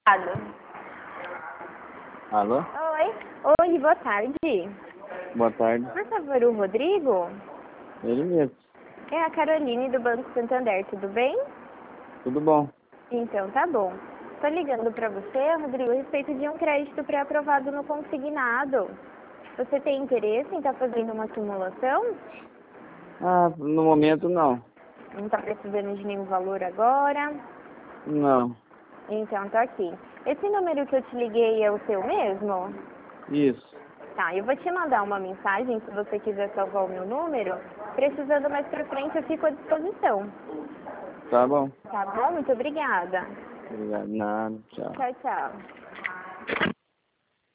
Alô? Oi. Oi, boa tarde. Boa tarde. Por favor, o Rodrigo? Ele mesmo. É a Caroline do Banco Santander, tudo bem? Tudo bom? Então, tá bom. Tô ligando pra você, Rodrigo, a respeito de um crédito pré-aprovado no consignado. Você tem interesse em estar fazendo uma simulação? Ah, no momento não. Não tá precisando de nenhum valor agora? Não. Então, tá aqui. Esse número que eu te liguei é o seu mesmo? Isso. Tá, eu vou te mandar uma mensagem, se você quiser salvar o meu número. Precisando mais pra frente, eu fico à disposição. Tá bom. Tá bom? Muito obrigada. Obrigado. Nada. Tchau. Tchau, tchau.